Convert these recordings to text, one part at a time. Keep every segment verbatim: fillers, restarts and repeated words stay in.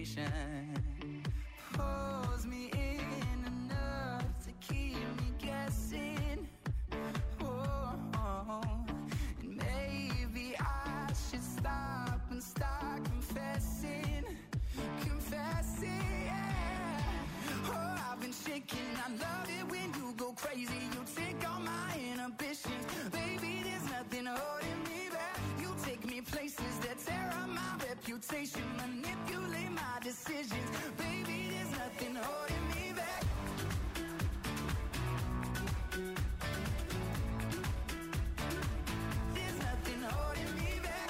station. Pulls me in enough to keep me guessing. Oh, oh. And maybe I should stop and start confessing. Confessing, yeah. Oh, I've been shaking. I love it when you go crazy. You take all my inhibitions. Baby, there's nothing holding me back. You take me places that tear up my reputation. Manipulate my decisions. Baby, there's nothing holding me back. There's nothing holding me back.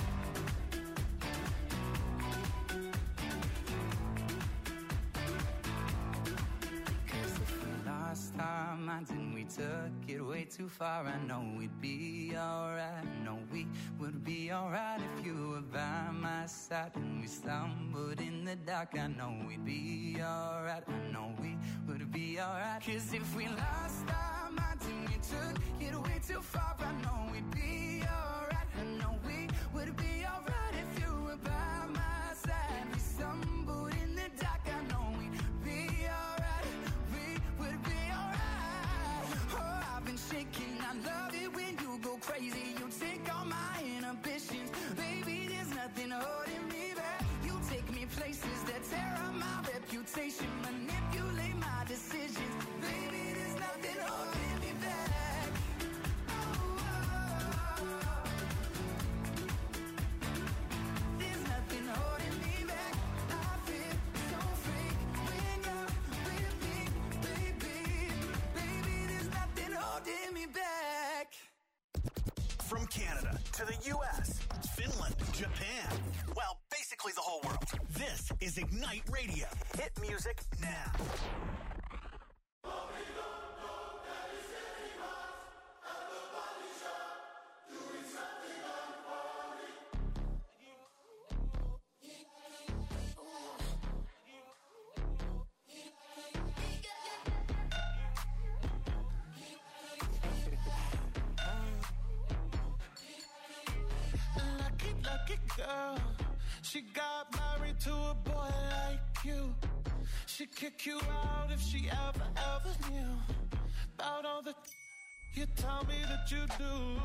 Cause if we lost our minds and we took it way too far, I know we'd be alright. I know we would be alright if you were by my side. And we stumbled in the dark, I know we'd be alright. I know we would be alright. Cause if we lost our minds and we took it way too far, I know we'd be alright. I know we would be alright if you were by my side. We stumbled in the dark, I know we'd be alright. We would be alright. Oh, I've been shaking. I love it when you go crazy. You take all my inhibitions. Baby, there's nothing holding me back. You take me places that tear up my reputation. Manipulate my decisions. Baby, there's nothing holding me back. Oh, oh, oh. There's nothing holding me back. I feel so free when you're with me, baby. Baby, there's nothing holding me back. From Canada to the U S, Finland, Japan, well, basically the whole world. This is Ignite Radio. Hit music now. Lucky, lucky girl. She got married to a boy like you. She'd kick you out if she ever, ever knew about all the you tell me that you do.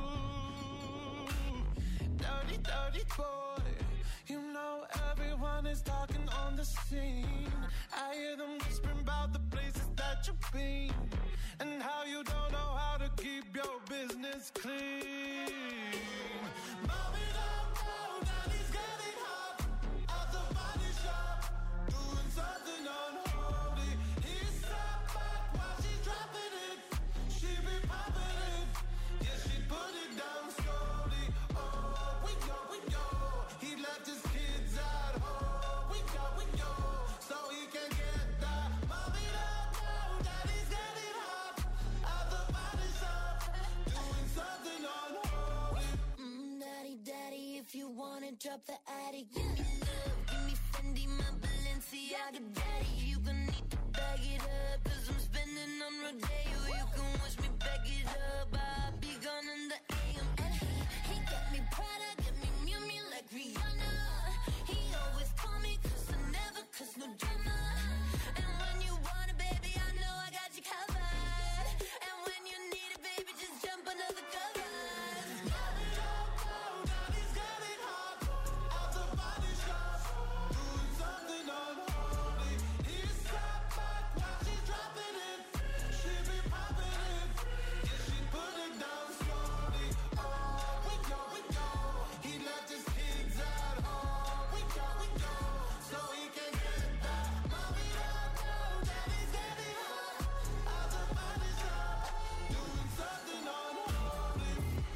Dirty, dirty boy. You know everyone is talking on the scene. I hear them whispering about the places that you've been and how you don't know how to keep your business clean. Mommy, don't go, daddy's getting hot at the body shop, doing something unholy. He sat back while she's dropping it. She be popping it, yeah, she put it down slowly. Oh, we go, we go. He left his kids at home. We go, we go, so he can get that. Mommy, don't go, daddy's getting hot at the body shop, doing something unholy. Mm, daddy, daddy, if you wanna drop the attic, give me love, give me Fendi, my Balenciaga, daddy. You gon' need to bag it up, cause I'm spending on Rodeo. You can wish me back it up, I'll be gone in the A M. And he, he got me Prada, got me Miu Miu like Rihanna. He always call me cause I never cause no drama. And when you want it, baby, I know I got you covered. And when you need it, baby, just jump under the covers. Mommy, don't go, daddy's getting hot at the body shop, doing something unholy. He sat back while she's dropping it. She be popping it, yeah, she put it down slowly. Oh, we go, we go. He left his kids at home. We go, we go, so he can get that. Mommy, don't go, daddy's getting hot at the body shop, doing something unholy.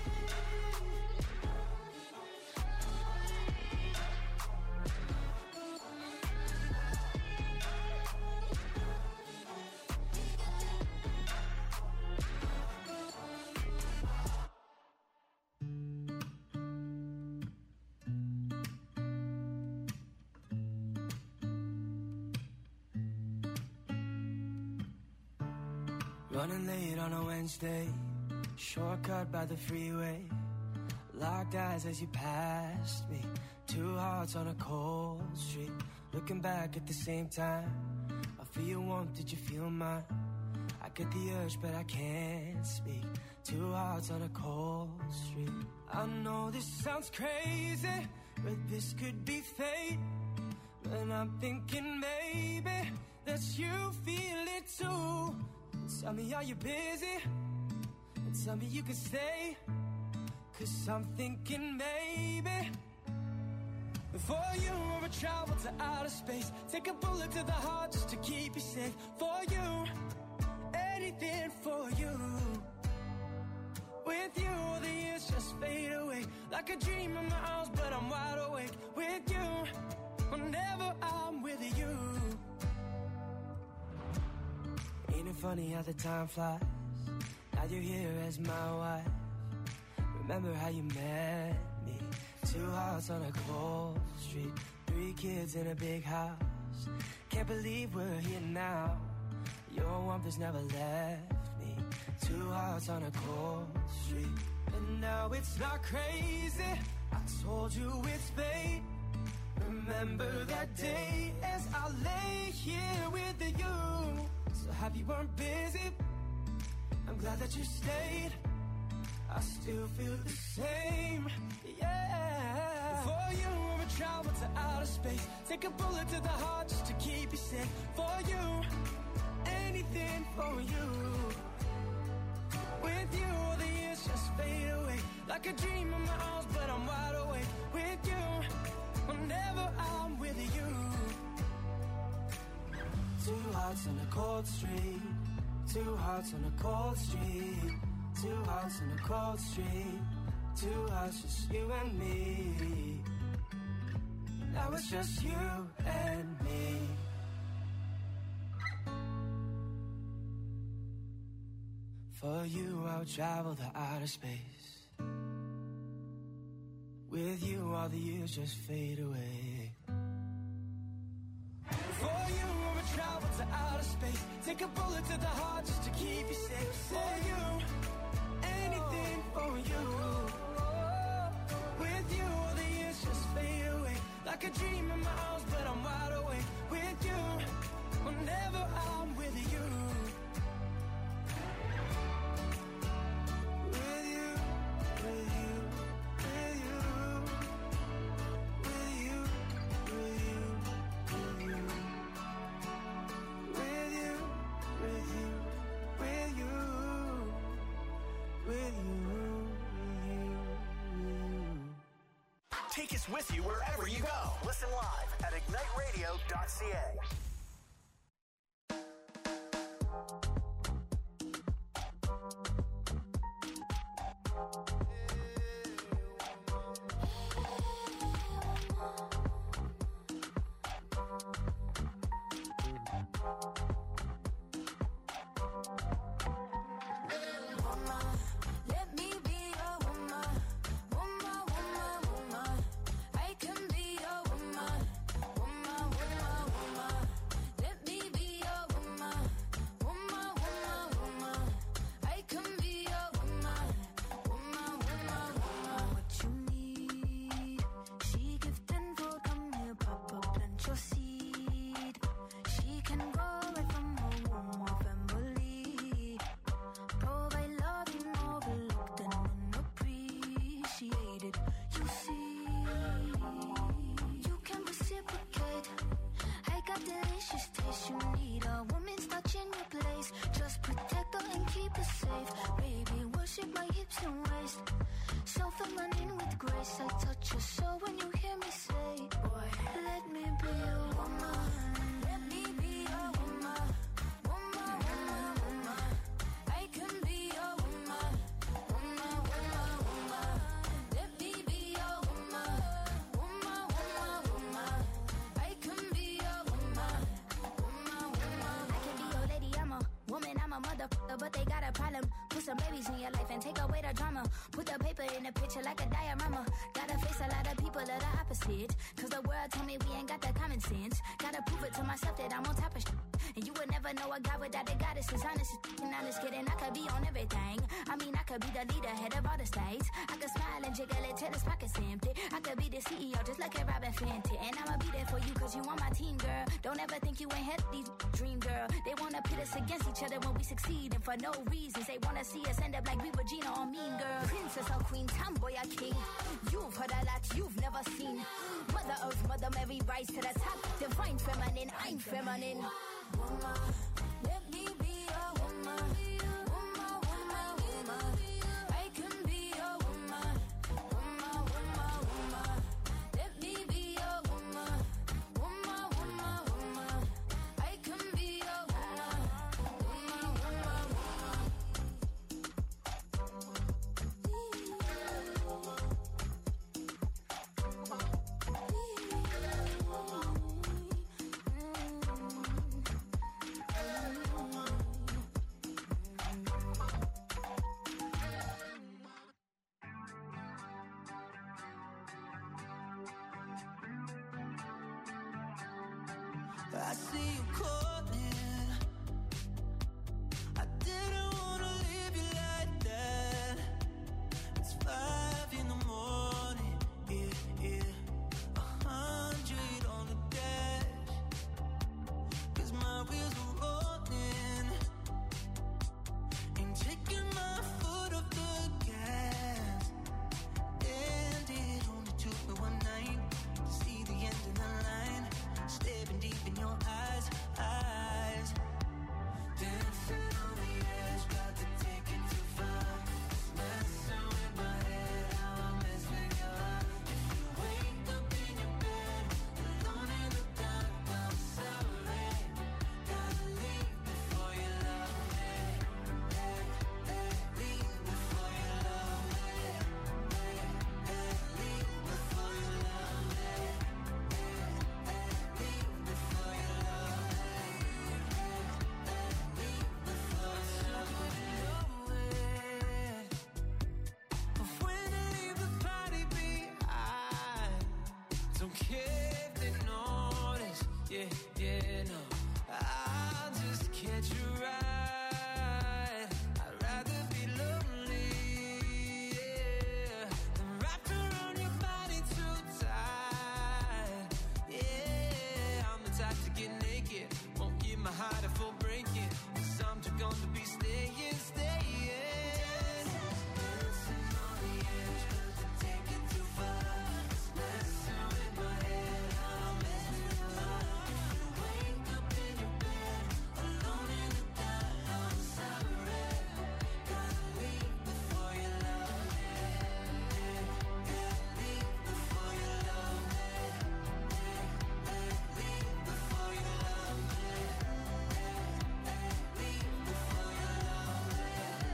Running late on a Wednesday, shortcut by the freeway. Locked eyes as you passed me, two hearts on a cold street. Looking back at the same time, I feel your warmth, did you feel mine? I get the urge, but I can't speak. Two hearts on a cold street. I know this sounds crazy, but this could be fate. And I'm thinking maybe that you feel it too. Tell me, are you busy? And tell me you can stay. Cause I'm thinking maybe for you I would travel to outer space. Take a bullet to the heart just to keep you safe. For you, anything for you. With you, the years just fade away. Like a dream in my arms, but I'm wide awake. With you, whenever I'm with you. Ain't it funny how the time flies? Now you're here as my wife. Remember how you met me? Two hearts on a cold street. Three kids in a big house. Can't believe we're here now. Your warmth has never left me. Two hearts on a cold street. And now it's not crazy. I told you it's fate. Remember that day as I lay here with you. So happy you weren't busy. I'm glad that you stayed. I still feel the same, yeah. For you, I would travel to outer space. Take a bullet to the heart just to keep you safe. For you, anything for you. With you, all the years just fade away. Like a dream in my arms, but I'm wide awake. With you, whenever I'm with you. Two hearts on a cold street. Two hearts on a cold street. Two hearts on a cold street. Two hearts, just you and me. Now it's just you and me. For you, I'll travel the outer space. With you, all the years just fade away. For you, I would travel to outer space. Take a bullet to the heart just to keep you safe. For you, anything for you. With you, all the years just fade away. Like a dream in my arms, but I'm wide awake. With you, whenever I'm with you. With you, with you, with you. With you, with you, with you. With you, with you, with you. With you, with you. Take us with you wherever you go. Listen live at ignite radio dot c a. But they got a problem. Put some babies in your life and take away the drama. Put the paper in the picture like a diorama. Gotta face a lot of people that are opposite. Cause the world told me we ain't got the common sense. Gotta prove it to myself that I'm on top of shit. And you would never know a guy without a goddess is honest. And honest kidding, I could be on everything. I mean, I could be the leader, head of all the states. I could smile and jiggle it till his pockets empty. I could be the C E O just like a Robin Fenty. And I'ma be there for you cause you on my team, girl. Don't ever think you ain't had these dream, girl. They wanna pit us against each other when we succeed. And for no reasons, they wanna see us end up like we were Gina or Mean Girl. Princess or queen, tomboy or king. You've heard a lot you've never seen. Mother Earth, Mother Mary, rise to the top. Divine feminine, I'm feminine. Woman, let me be a woman. Woman, woman, woman. I can be a woman. Woman, woman, woman. Let me be a woman. Woman, woman, woman. I can be a woman. Woman, woman, woman. I see you calling. I didn't wanna leave you like that. It's five in the morning, yeah, yeah. A hundred on the dash. Cause my wheels are rolling. Ain't taking my foot off the gas. And it only took me one night to see the end of the line. Staring deep in your eyes, eyes. Dancing on the edge, about to take it too far. Messing with my head, how I mess with your heart. If you wake up in your bed, alone in the dark, I'm sorry. Gotta leave before you love me. Hey, hey, leave before you love me. Hey, hey, leave before you love me. Don't care if they notice, yeah, yeah, no. I'll just catch you right. I'd rather be lonely, yeah, than wrapped around your body too tight. Yeah, I'm the type to get naked, won't give my heart a full breaking. Cause I'm too gone to be staying, staying. Dancing on the edge, about to take it too far. Messing with my head, how I mess with your heart. If you wake up in your bed, alone in the dark, I'm sorry. Gotta leave before you love me. Yeah, leave before you love me. Yeah, leave before you love me. Yeah, leave before you love me.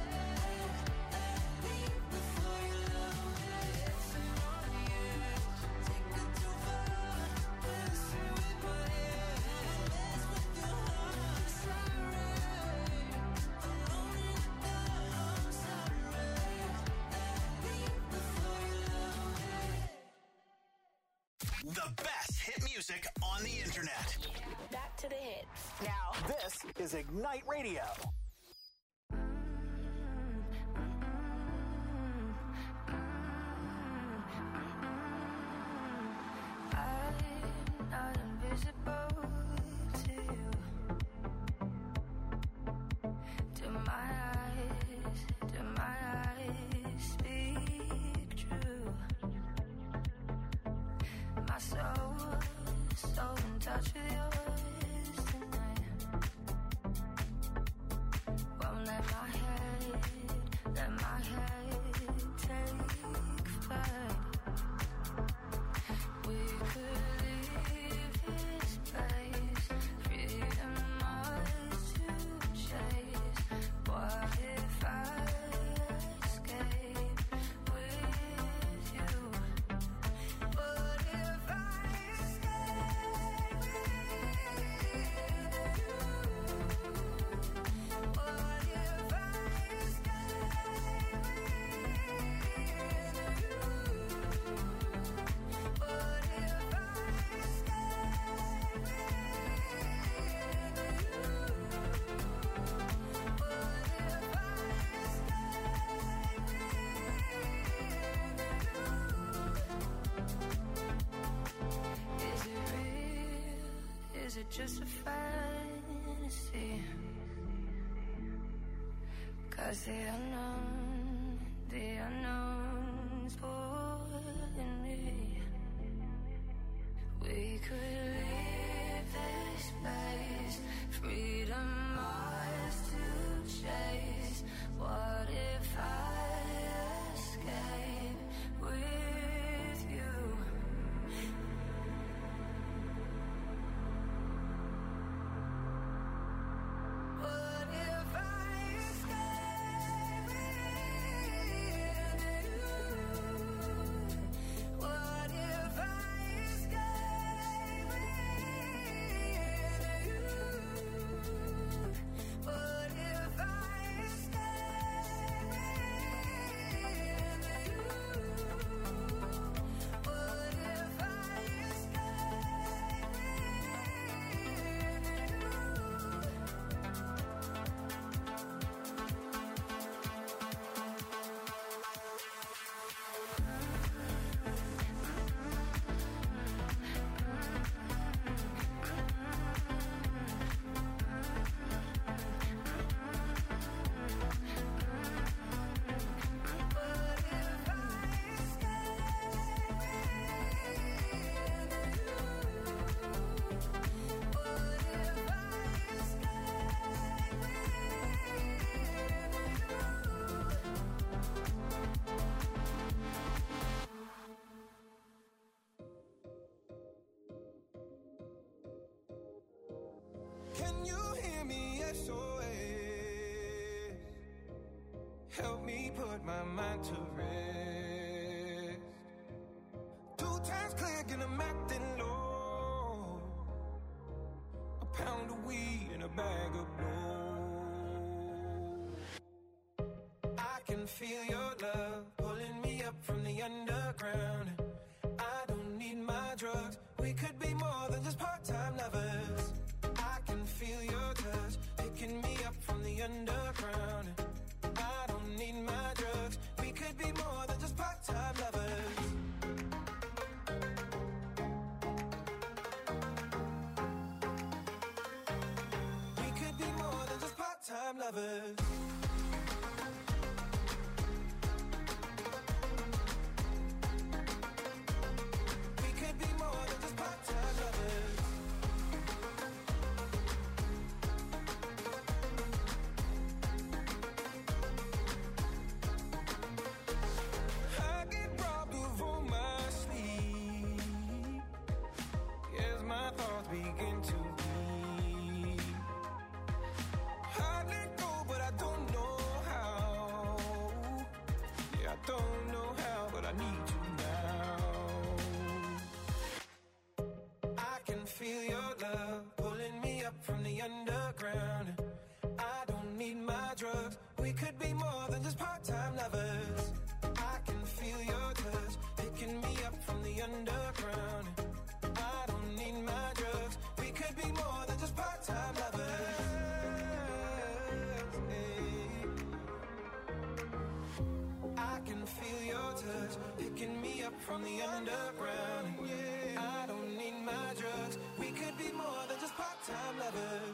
Yeah, leave before you love me. Dancing on the edge, take it too far. Messing with my head, mess with your heart. Sorry, alone in the dark, I'm sorry. Leave before you love me. The best hit music on the internet. Back to the hits. Now, this is Ignite Radio. I'm not invisible to you. Do my eyes, do my eyes speak true? My soul, so in touch with yours tonight. just a fantasy? 'Cause the unknown, the unknown's pulling me. We could leave this place, freedom ours to chase. What if I escape with you? What if I escape with you? What if I escape with you? What if I escape with you? What if I escape Can you hear me? S O S. Help me put my mind to rest. Two times clear, and I'm acting low. A pound of weed and a bag of blow. I can feel your love pulling me up from the underground. I don't need my drugs. We could be more than just part-time lovers. I can feel your touch picking me up from the underground. I don't need my drugs. We could be more than just part-time lovers. We could be more than just part-time lovers. We could be more than just part-time lovers. I get robbed of all my sleep as my thoughts begin to bleed. I let go, but I don't know how. Yeah, I don't know how, but I need you now. I can feel your love pulling me up from the underground. I don't need my drugs. We could be more than just part-time lovers. I can feel your touch picking me up from the underground. I don't need my drugs. We could be more than just part-time lovers. Hey. I can feel your touch picking me up from the underground. Yeah. I don't need my drugs. We could be more than just part-time lovers.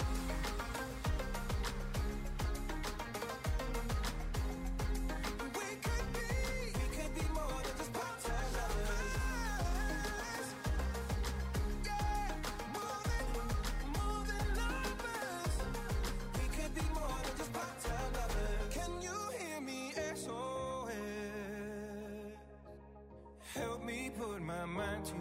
We could be, we could be more than just part-time lovers. Yeah, more than, more than lovers. We could be more than just part-time lovers. Can you hear me? S O S. Help me put my mind to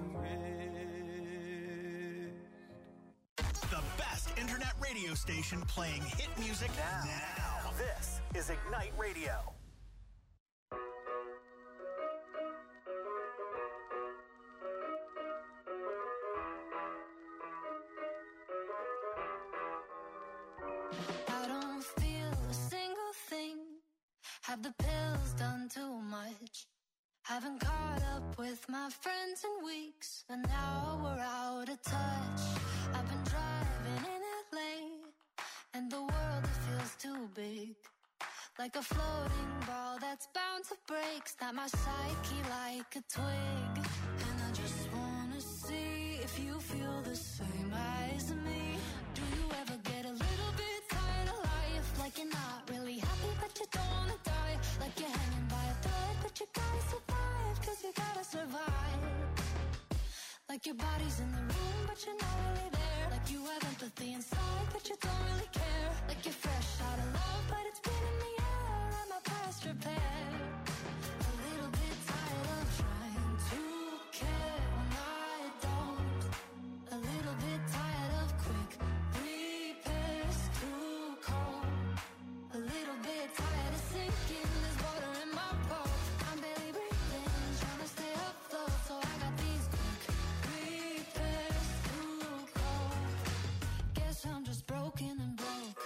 rest. The best internet radio station playing hit music now. now. This is Ignite Radio. I don't feel a single thing. Have the pills done too much? Haven't caught up with my friends in weeks, and now we're out of touch. I've been driving in L A, and the world, it feels too big. Like a floating ball that's bound to break. Snap my psyche like a twig. And I just wanna see if you feel the same as me. Do you ever get a little bit tired of life? Like you're not really happy but you don't wanna die. Like you're hanging by a thread but you gotta survive, cause you gotta survive. Like your body's in the room but you're not really there. Like you have empathy inside but you don't really care. Like you're fresh out of love but it's been in the air. Am I past repair? A little bit tired of trying to care when I don't. A little bit tired of quick repairs too cold. A little bit tired of sinking, there's water in my boat. I'm barely breathing, trying to stay afloat. So I got these quick repairs too cold. Guess I'm just broken and broke.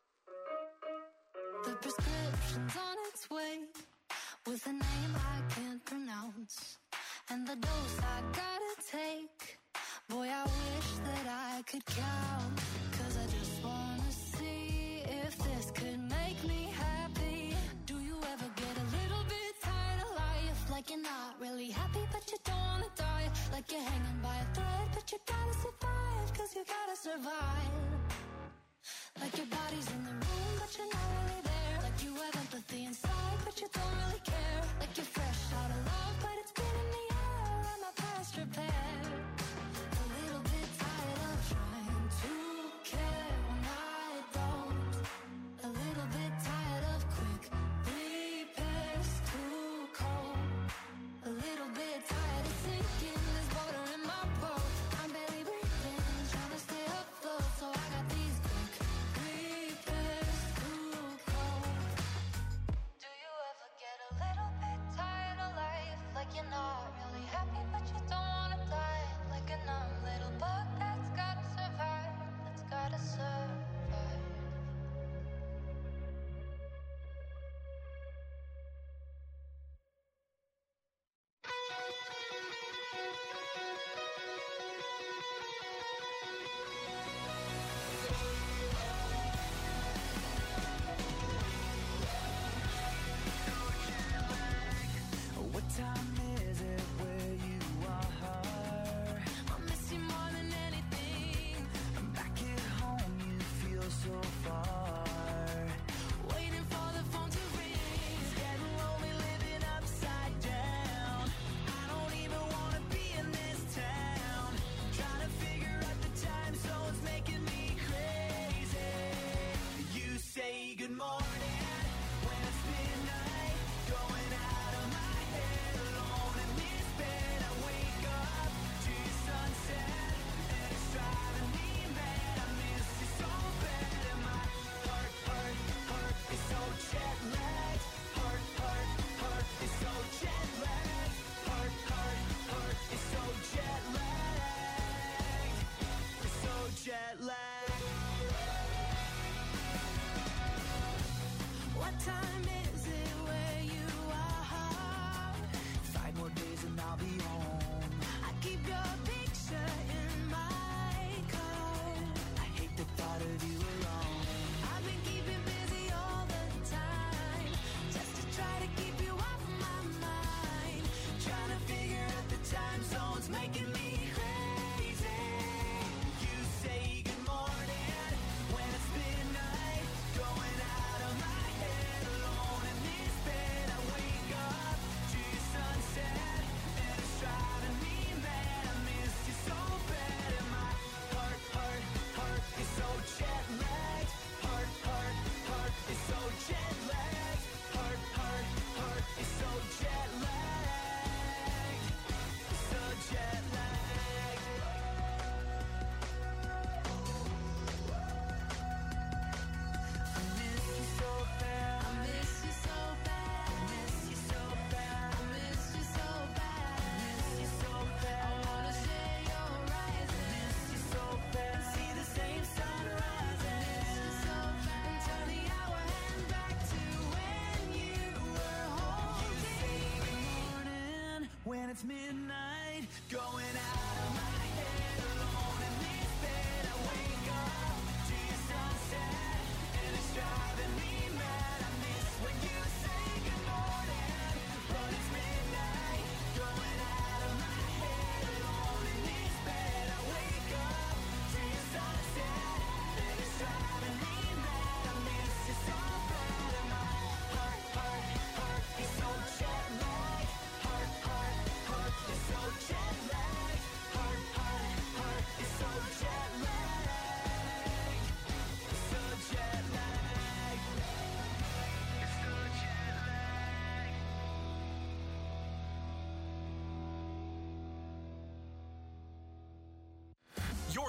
The prescription's on its way, with a name I can't pronounce, and the dose I gotta take. Boy, I wish that I could count, cause I just wanna see if this could make me happy. Do you ever get a little bit tired of life? Like you're not really happy but you don't wanna die. Like you're hanging by a thread but you gotta survive, cause you gotta survive. Like your body's in the room but you're not really there. Like you have empathy inside but you don't really care. Like you're fresh out of love but it's been in the air. Am I past repair? A little bit tired of trying to care when I don't. A little bit tired of quick repairs too cold. A little bit tired of sinking, there's water in my boat. I'm barely breathing, trying to stay afloat. So I got these quick repairs too cold. Do you ever get a little bit tired of life? Like you're not really happy but you don't wanna die. Like a numb little bug that's gotta survive, that's gotta survive. What time is it where you are? I miss you more than anything. Back at home you feel so far. Waiting for the phone to ring. It's getting lonely living upside down. I don't even wanna be in this town. Trying to figure out the time zones making me crazy. You say good morning when it's midnight. Going out of my head alone in this bed. I wake up to your sunset and it's driving me mad. I miss you so bad and my heart, heart, heart is so jet lagged. Heart, heart, heart is so jet lagged. Heart, heart, heart is so jet lagged. It's so jet lagged. What time is it where you are? Five more days and I'll be home. I keep your picture in my car. I hate the thought of you alone. I've been keeping busy all the time, just to try to keep you off my mind. Trying to figure out the time zones making me crazy. You say good morning when it's midnight. Going out of my head alone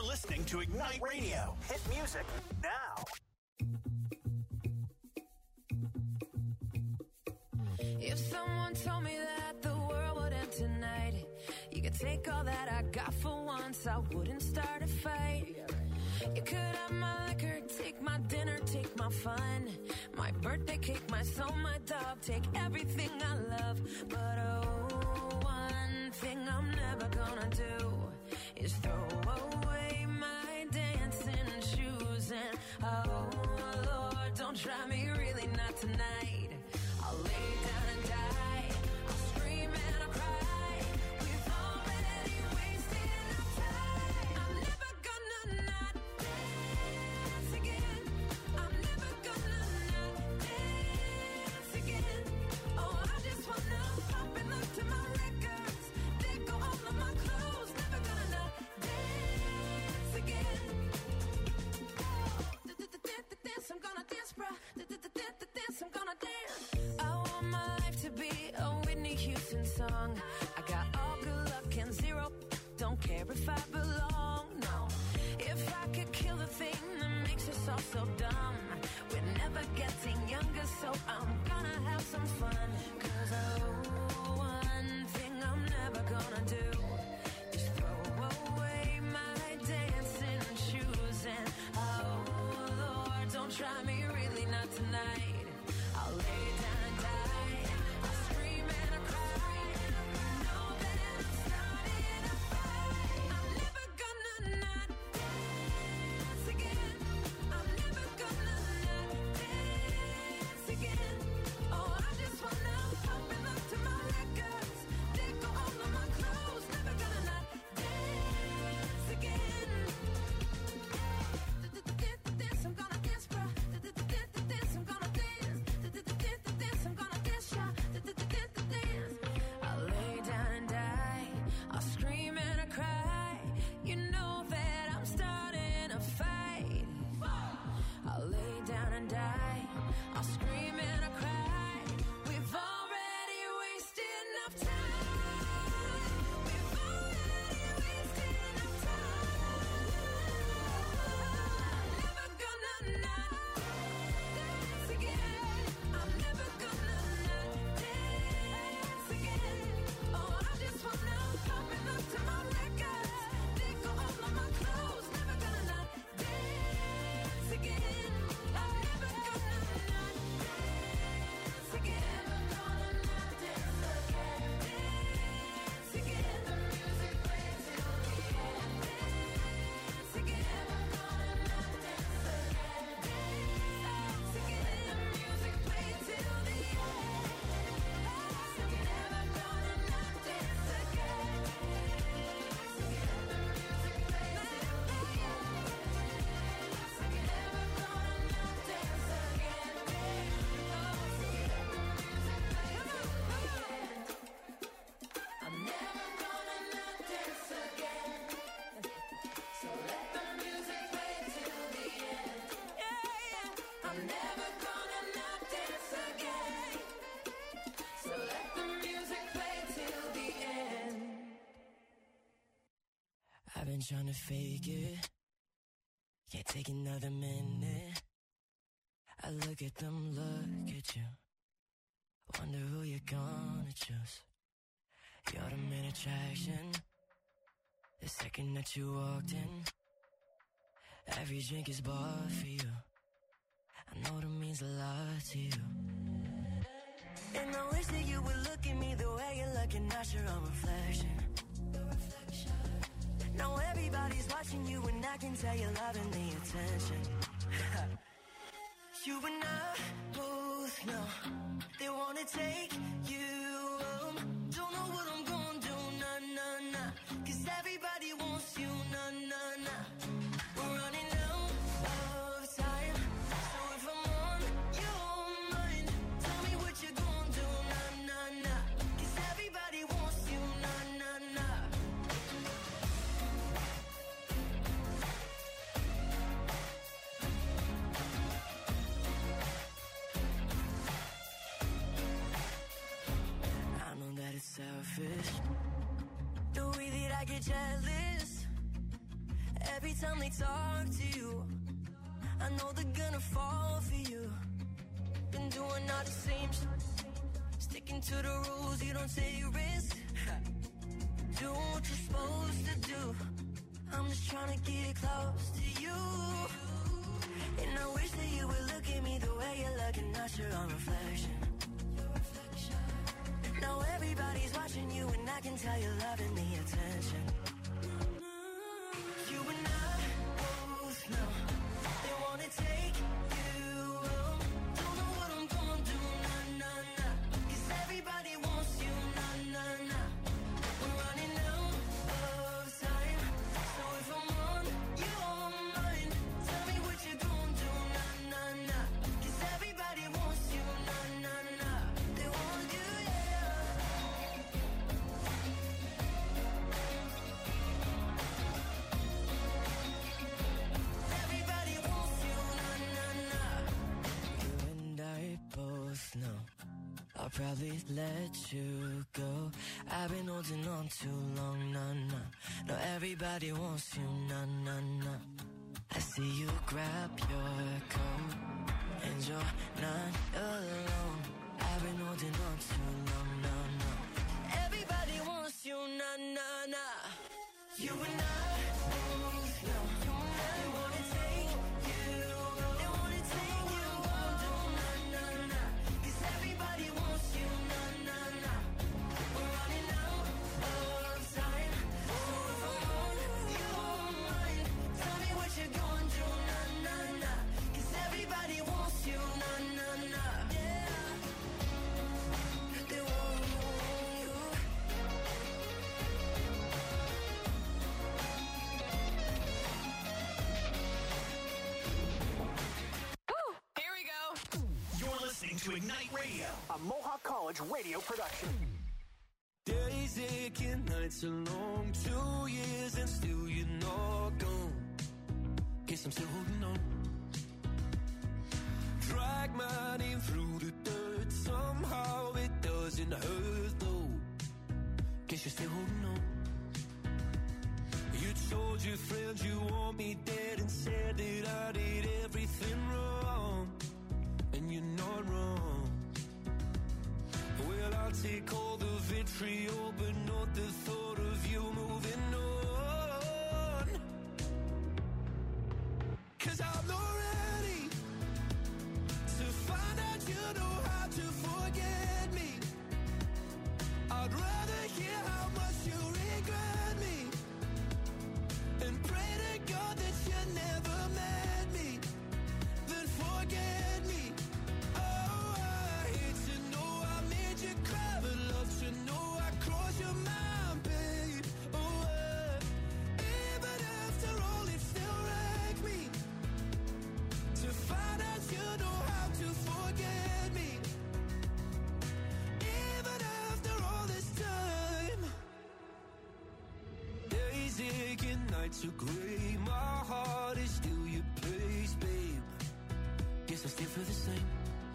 listening to Ignite Radio. Hit music now. If someone told me that the world would end tonight, you could take all that I got for once, I wouldn't start a fight. You could have my liquor, take my dinner, take my fun, my birthday cake, my soul, my dog, take everything I love. But oh, one thing I'm never gonna do is throw away my dancing shoes. And oh Lord, don't try me, really not tonight. I'll lay down and die, I'll scream and I'll cry. We've already wasted enough time. I'm never gonna not dance again. I'm never gonna not dance again. Oh, I just wanna pop and look to my records, let go all of my clothes. Never gonna not dance again. Oh, dance, I'm gonna dance, bruh. Dance, I'm gonna dance. I want my life to be a Whitney Houston song. I got all good luck and zero, don't care if I belong, no. If I could kill the thing that makes us all so dumb, we're never getting younger, so I'm gonna have some fun. Cause oh, one thing I'm never gonna do is throw away my dancing shoes. And oh Lord, don't try me, really not tonight. I'll lay down and die, I'll scream and I'll cry. Know that I'm starting a fight. I'm never gonna not dance again. I'm never gonna not dance again. Oh, I just wanna pop and look to my records, let go all of my clothes. Never gonna not dance again. Dance, I'm gonna dance, bruh. Dance, I'm gonna dance. Dance, I'm gonna dance, y'all. Dance. I'll lay down and die, I'll scream and I cry. You know that I'm starting a fight. I'll lay down and die, I'll scream and I cry. We've already wasted enough time. We've already wasted enough time. I'm never gonna not dance again. I'm never gonna not dance again. Oh, I just wanna pop and look to my records, let go all of my clothes. Never gonna not dance again. I'm never gonna not dance again. Never gonna not dance again. Dance again. The music plays till the end. Dance again. Never gonna not dance again. Dance again. The music plays till the end. Dance again. Never gonna not dance again. Dance again. The music plays till the end. Dance again. Never gonna not dance again. Dance again. The music plays till the end. I'm never gonna not dance again. So let the music play till the end. Yeah, yeah. I'm never gonna not dance again. So let the music play till the end. I've been trying to fake it, can't take another minute. I look at them, look at you, wonder who you're gonna choose. You're the main attraction, the second that you walked in. Every drink is bought for you, I know that means a lot to you. And I wish that you would look at me the way you're looking at your own reflection. Now everybody's watching you and I can tell you're loving the attention. You and I both know they wanna take you home. Don't know what I'm gonna do, nah, nah, nah. Cause everybody wants you, nah, nah, nah. We're running out of time, so if I'm on your mind, tell me what you're gonna do, nah, nah, nah. Cause everybody wants you, nah, nah, nah. I know that it's selfish, the way that I get jealous every Anytime they talk to you, I know they're gonna fall for you. Been doing all the same shit, sticking to the rules, you don't take risks. Do what you're supposed to do. I'm just trying to get close to you. And I wish that you would look at me the way you're looking at your own reflection. Now everybody's watching you and I can tell you're loving the attention. You and I both know they wanna take you home. Don't know what I'm gonna do, nah, nah, nah. Cause everybody wants you, nah, nah, nah. We're running out of time. So if I'm on your mind, tell me what you're gonna do, nah, nah, nah. Cause everybody wants you, nah, nah, nah. They want you, yeah. Everybody wants you, nah, nah, nah. You and I both know I'll probably let you go. I've been holding on too long, nah, nah. Now everybody wants you, nah, nah, nah. I see you grab your coat and you're not alone. I've been holding on too long, nah, nah. Everybody wants you, nah, nah, nah. You and I both know they wanna take you, they wanna take you home, nah, nah, nah. Cause everybody wants you, nah, nah, nah. We're running out of time. So if I'm on your mind, tell me what you're gonna do, nah, nah, nah. Cause everybody wants you, nah, nah, nah. Yeah. They want you. Here we go. You're listening to Ignite Radio, a Mohawk College radio production. Days aching, nights are long, two years and still you're not gone. Guess I'm still holding on. Drag my name through the dirt, somehow it doesn't hurt though. Guess you're still holding on. You told your friends you want me dead and said that I did everything wrong. And you're not wrong. Well, I'll take all the vitriol, but not the thought of you moving on. Cause I'm not ready to find out you know how to forget me. I'd rather hear how much you regret me and pray to God that you never met me, then forget me. Oh, I hate to know I made you cry, but love to know I crossed your mind, babe. Oh, uh, even after all, it still wrecked me to find out you know how to forget me. Even after all this time, days aching, nights are gray. My heart is still your place, babe. Guess I still feel the same.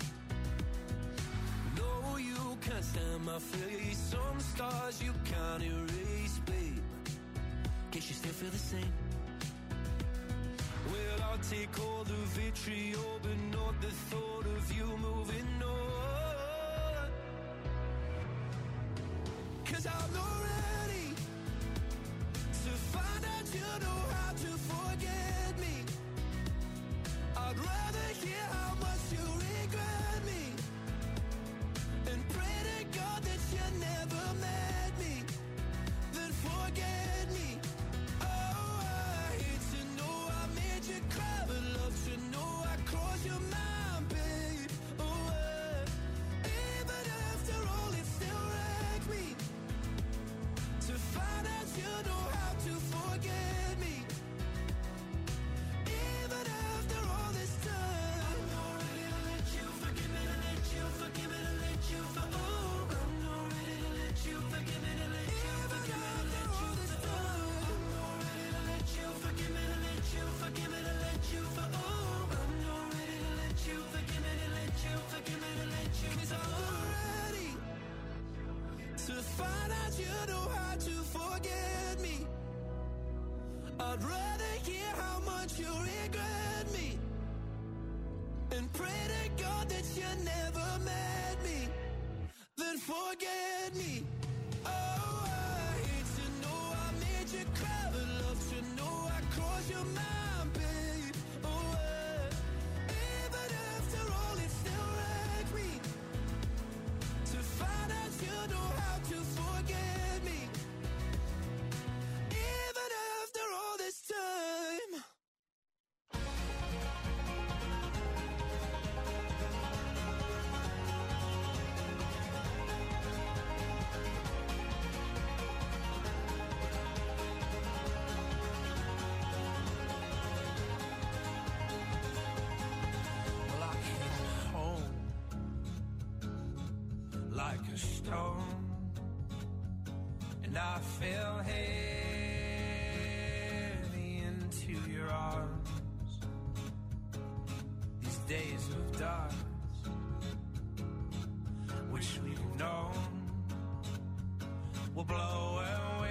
No, you can't stand my face. Some scars you can't erase, babe. Guess you still feel the same. Well, I'll take all the vitriol, but not the thought of you moving on. Cause I'm not ready to find out you know how to forget me. I'd rather hear how much you regret me and pray to God that you never met me, then forget me. Oh, I hate to know I made you cry, but love to know I crossed your mind, babe. Oh, uh, even after all, it still wrecked me to find out you know how to forget me. Even after all this time, I'm not ready to let you forgive me, to let you forgive me, to let you for oh, I'm not ready to let you forgive me, to let you forgive me, to let you for oh, I'm not ready to let you forgive me, to let you forgive me, to let you for oh, I'm not ready to let you forgive me, to let you forgive me, to let you 'cause I'm not ready to find out you know how to forget me. I'd rather hear how much you regret me and pray to God that you never met me than forget me. Oh, I hate to know I made you cry, but love to know I crossed your mind, babe. Oh, I, even after all, it still wrecks me to find out you know how to forget me. Even after all this time. Well, I came home like a stone, and I fell heavy into your arms. These days of dark, which we've known, will blow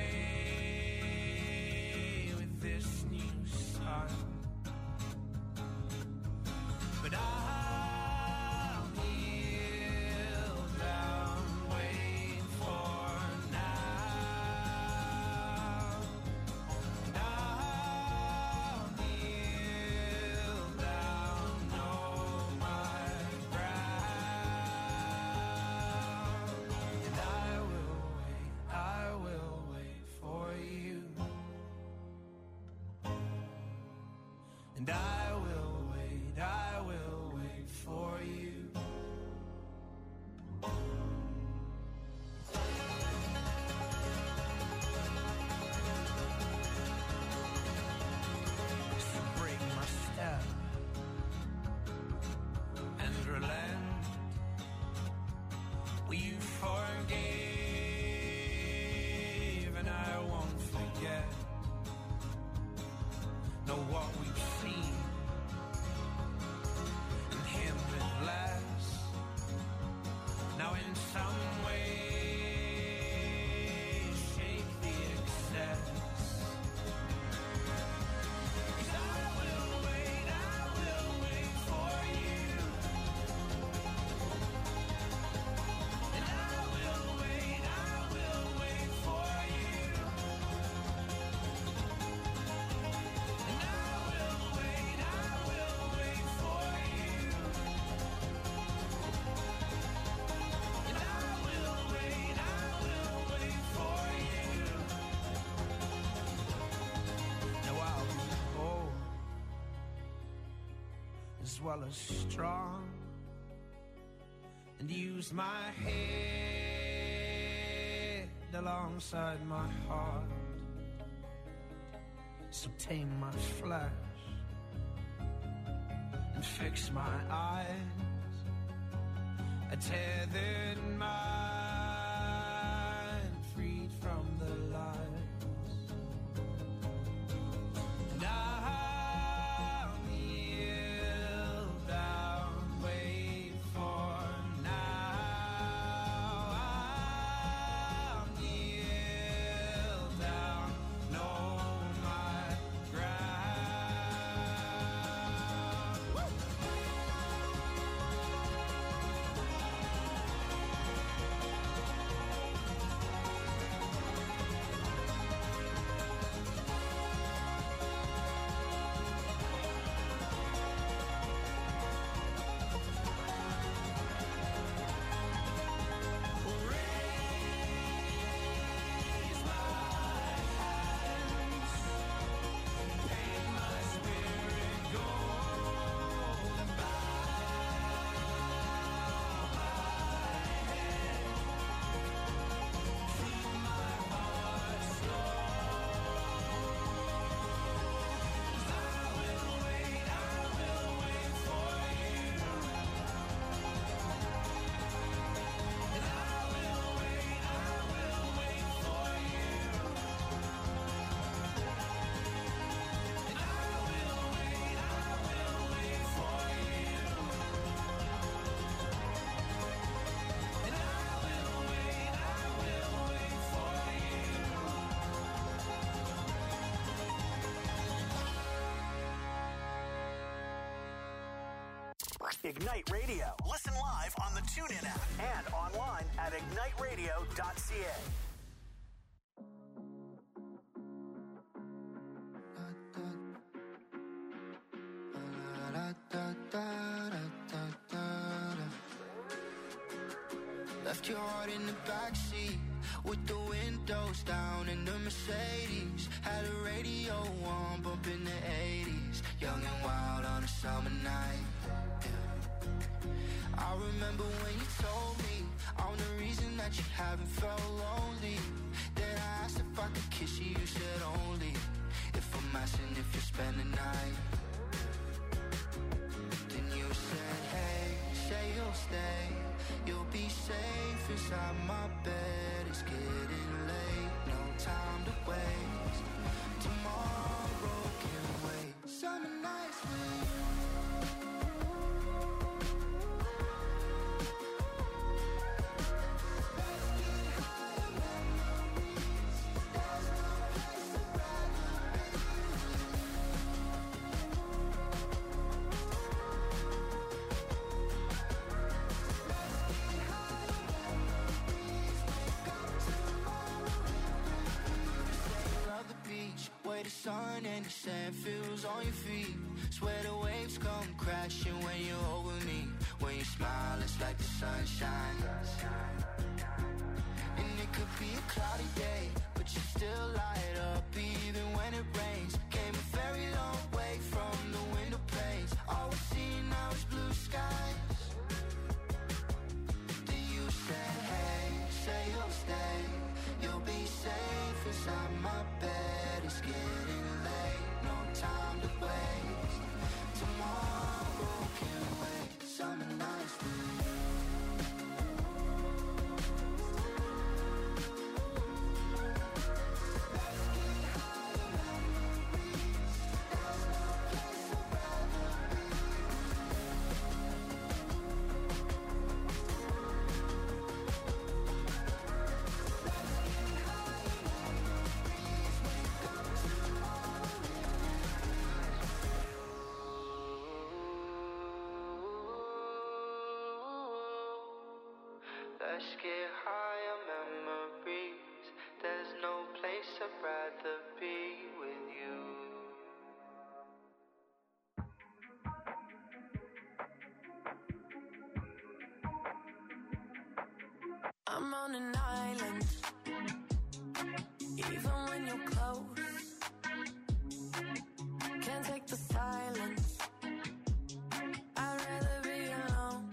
away with this new sun. But I'll kneel down, wait for now. And I'll kneel down, know my ground. And I will wait, I will wait for you. And I will wait, I will wait for you. So break my step and relent. Will you forgive and I won't forget. Know what we've seen and him with less. Now in some way shake the excess. 'Cause I will wait, I will wait for you. And I will wait, I will wait for you. And I will wait, I will wait for you. And I will wait, I will wait for you. Now I'll be bold as well as strong, and use my head alongside my heart. So tame my flesh and fix my eyes, a tethered mind freed from the lies. And I'll kneel down, wait for now. I'll kneel down, know my ground. Ignite Radio. Listen live on the TuneIn app and online at ignite radio dot c a. Left your heart in the backseat with the windows down in the Mercedes. Had a radio on, bumping the eighties. Young and wild on a summer night. Yeah. I remember when you told me I'm the reason that you haven't felt lonely. Then I asked if I could kiss you, you said only if I'm asking if you spend the night. Then you said, hey, say you'll stay. You'll be safe inside my bed. It's getting late, no time to waste. Tomorrow can wait. Summer nights with you. Let's get higher memories. There's no place I'd rather be with you. Way the sun and the sand feels on your feet. Swear the waves come crashing when you're over me. When you smile, it's like the sunshine. And it could be a cloudy day, but you still light up even when it rains. Came a very long way from the window panes. All we see now is blue skies. Then you said, hey, say you'll stay. You'll be safe inside my bed. It's getting late, no time to waste. Tomorrow can wait. Summer nights with you. Let's get higher memories. There's no place I'd rather be. Let's get higher memories. Wake up tomorrow. Let's get higher memories. There's no place I'd rather be with you. I'm on an island, even when you're close. Can't take the silence. I'd rather be alone.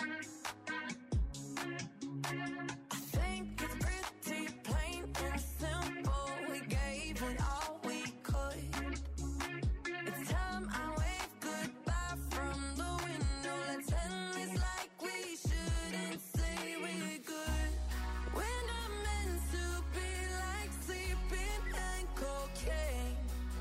I think it's pretty plain and simple. We gave it all we could. It's time I wave goodbye from the window. Let's end this like we shouldn't say we're good. We're not meant to be like sleeping and cocaine.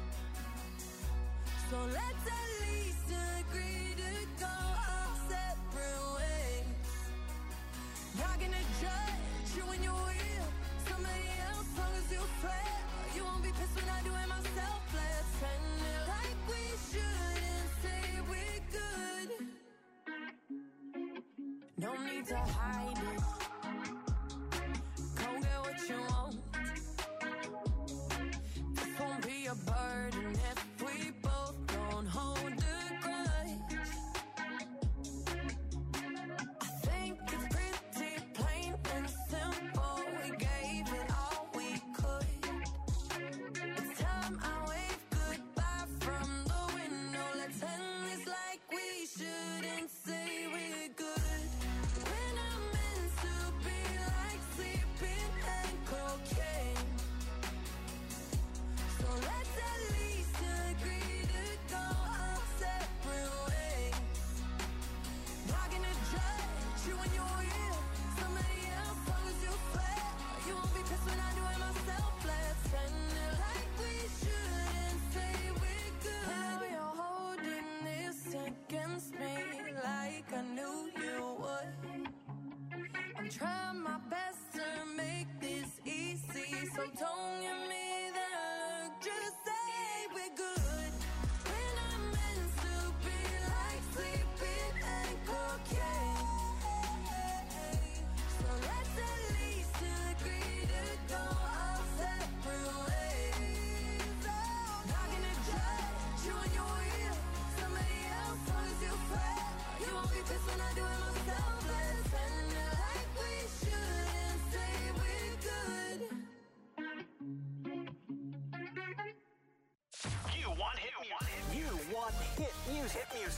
So let's at least agree to go our separate ways. Not gonna judge you when you're with somebody else, long as you swear you won't be pissed when I do it myself. Let's end it like we shouldn't say we're good. No need to hide it. Go get what you want. This won't be a burden if we both don't hold a grudge. I think it's pretty plain and simple. We gave it all we could. It's time I wave goodbye from the window. Let's end this like we shouldn't say we're good. We're not meant to be like sleeping and cocaine. So let's at least agree to go our separate ways. Not gonna judge you when you're with somebody else, long as you swear you won't be pissed when I do it myself. Let's end it like we shouldn't say we're good. Now you're holding this against me like I knew you would. I'm trying my best to make this easy, so don't give me that look. Just say we're good. We're not meant to be like sleeping and cocaine.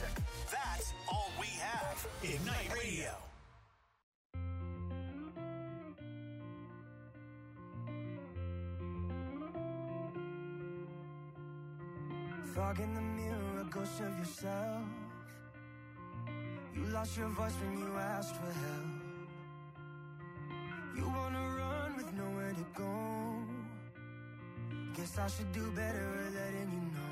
That's all we have. Ignite Radio. Fog in the mirror, a ghost of yourself. You lost your voice when you asked for help. You wanna run with nowhere to go. Guess I should do better at letting you know.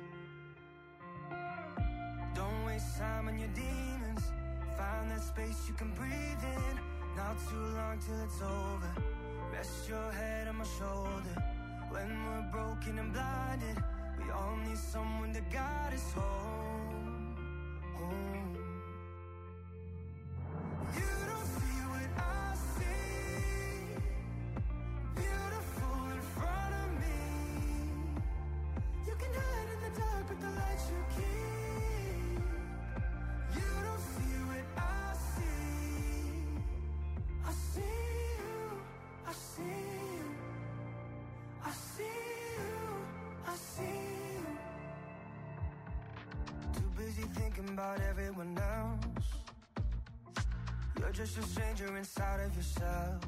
Don't waste time on your demons. Find that space you can breathe in. Not too long till it's over. Rest your head on my shoulder. When we're broken and blinded, we all need someone to guide us home, home. You don't see what I see. Beautiful in front of me. You can hide in the dark, but the light you keep. You don't see what I see. I see you, I see you, I see you, I see you. Too busy thinking about everyone else. You're just a stranger inside of yourself.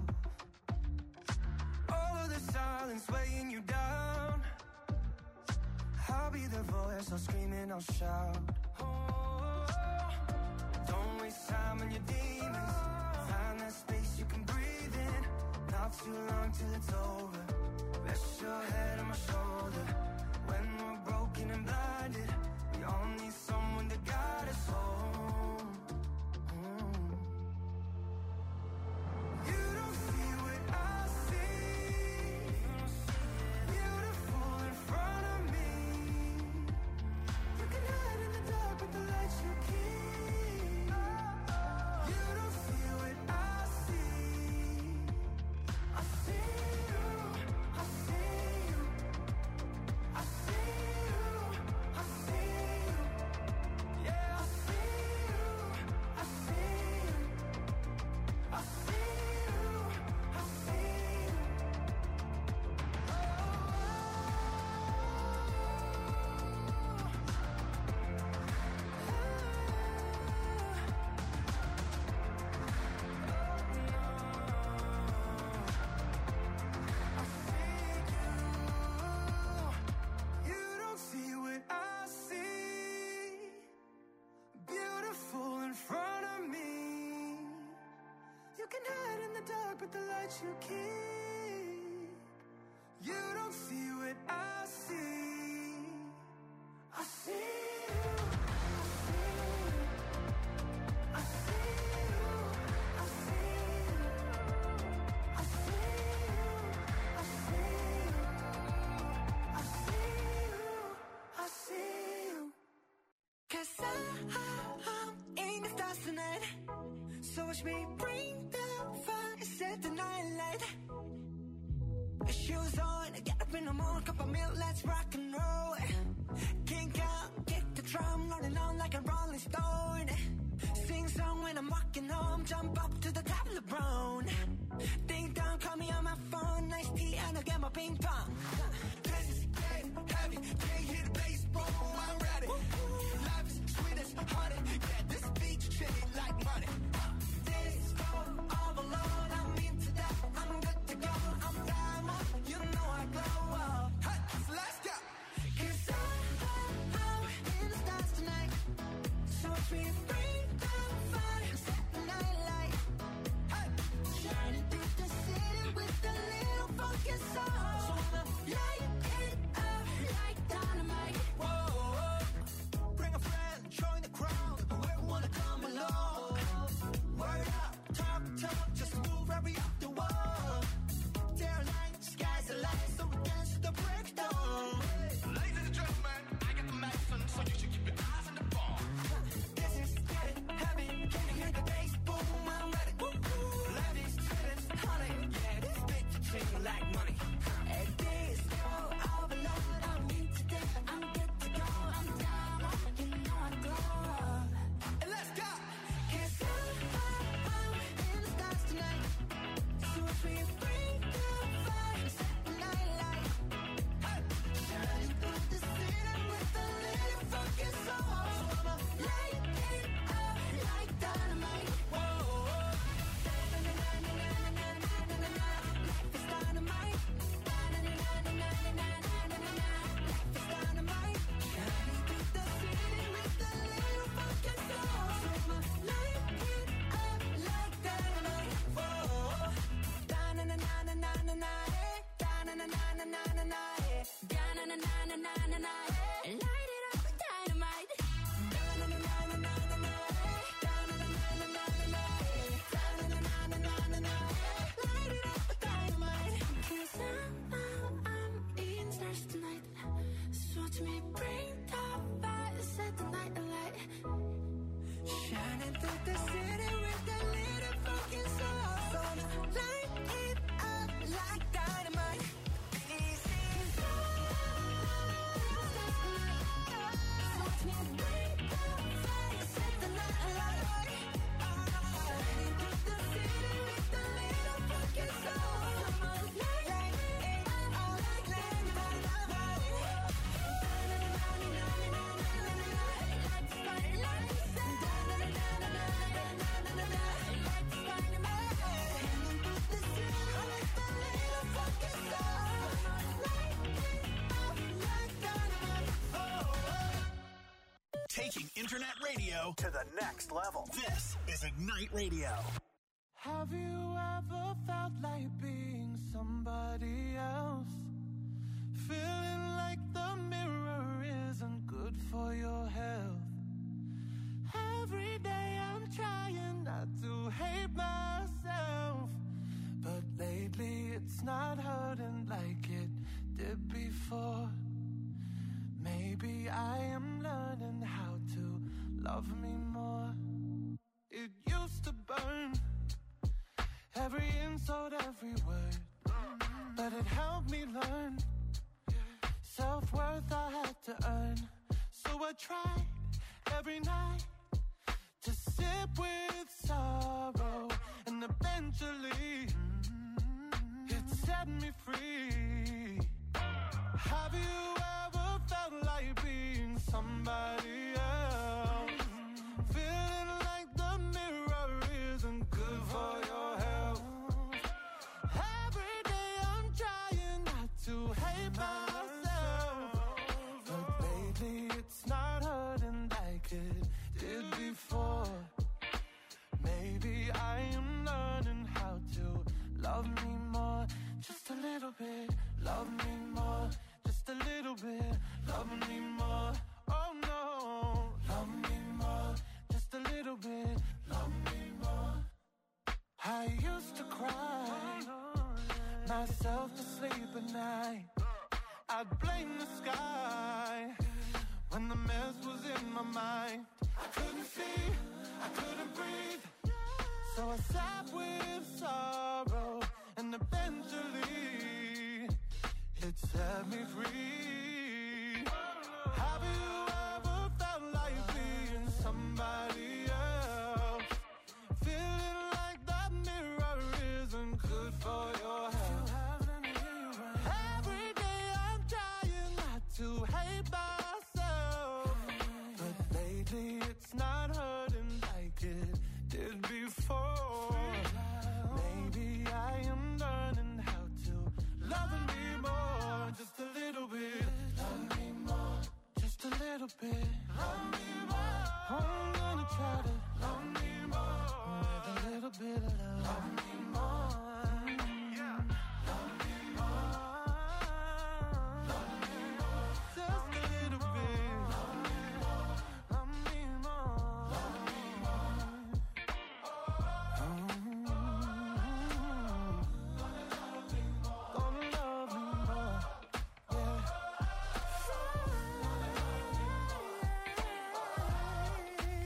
All of the silence weighing you down. I'll be the voice, I'll scream and I'll shout. Oh, don't waste time on your demons. Find that space you can breathe in. Not too long till it's over. Rest your head on my shoulder. When we're broken and blinded, we all need someone to guide us home. Mm. You don't see what I see. Beautiful in front of me. You can hide in the dark, but the light you keep. You don't see what I see. I see you, I see you, I see you, I see you. Yeah, I see you, I see you, I see you, I see you. You don't see what I see. Beautiful in front of me. You can hide in the dark, but the light you keep. You don't see what I see. I see you, I see you, I see you, I see you, I see you, I see you, I see you. 'Cause I, I'm in the stars tonight. So watch me bring the fire, set the night light. Shoes on, get up in the morning, cup of milk, let's rock and roll. Kink out, kick the drum, rolling on like a rolling stone. Sing song when I'm walking home, jump up to the top of the brown. Ding dong, call me on my phone, nice tea and I'll get my ping pong. This is getting heavy, can't hear the bass, boom, I'm ready. Life is sweet as honey, yeah, this beach chilly like money. This go all alone, I'm into that, I'm good to go, I'm diamond, you know I glow up. Hey, so let's go. 'Cause I, I'm in the stars tonight. So watch me bring the fire, set the night light. Hey, shining through the city with a little funky soul. So I'ma light it up like dynamite. Whoa, whoa, whoa. Taking internet radio to the next level. This is Ignite Radio. Have you ever felt like being somebody else? Feeling like the mirror isn't good for your health. Every day I'm trying not to hate myself, but lately it's not hurting like it did before. Maybe I am learning how to love me more. It used to burn, every insult, every word, but it helped me learn self-worth I had to earn. So I tried every night to sip with sorrow, and eventually it set me free. Have you ever felt like being somebody else? Feeling like the mirror isn't good for your health. Every day I'm trying not to hate myself, but lately it's not hurting like it did before. Maybe I am learning how to love me more, just a little bit. Love me more, just a little bit. Love me more, oh no. Love me more, just a little bit. Love me more. I used to cry myself to sleep at night. I'd blame the sky when the mess was in my mind. I couldn't see, I couldn't breathe, so I sat with sorrow, and eventually it set me free. Have you ever felt like being somebody else? Feeling like that mirror isn't good for your health. Every day I'm trying not to hate myself, but lately it's not hurting like it did before. Maybe I am learning how to love me more, just a little bit. Love me more, just a little bit. Love me more. I'm gonna try to love me more with a little bit of love. Love me more. Yeah. Love me more. Love me more. Just a little bit. Love me more. Love me more. Love me more. Mm-hmm. Gonna love me more. Gonna love me more. Yeah.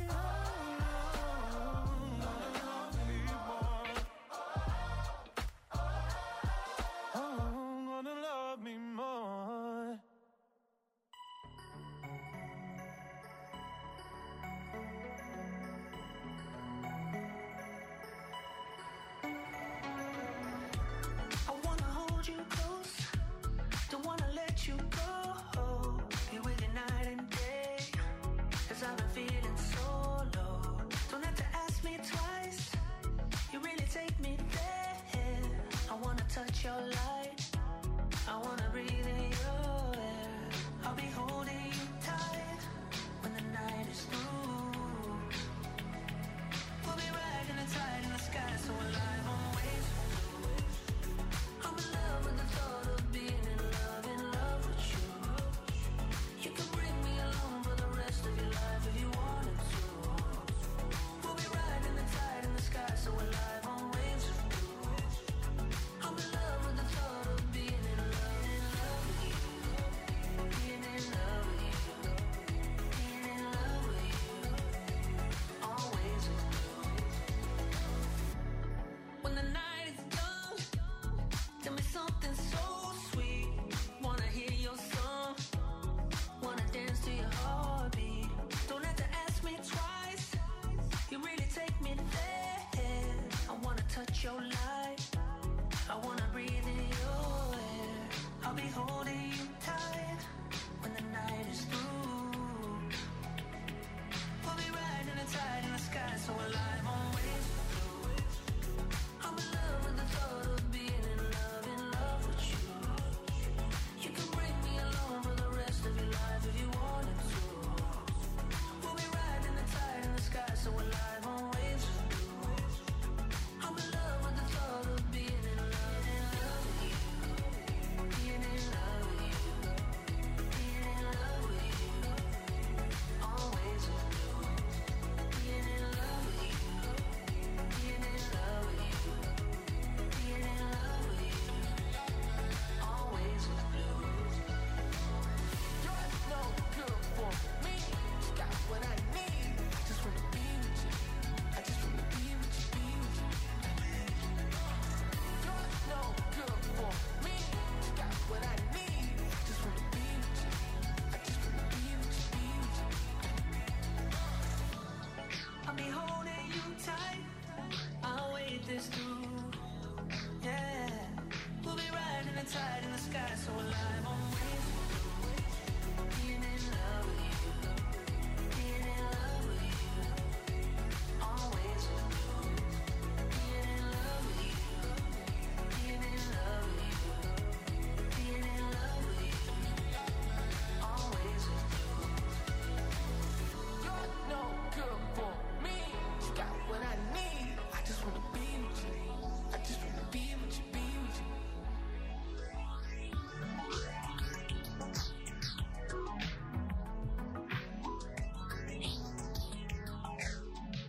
got me holding you tight. I'll wait this through. Yeah, we'll be riding the tide in the sky, so alive on waves. Being in love with you, being in love with you, always with you. Being in love with you, being in love with you, being in love with you, always with you. You're no good for me. You got what I need. I just wanna be with you. I just wanna be with you, be with you.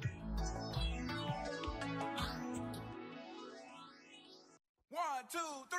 One, two, three.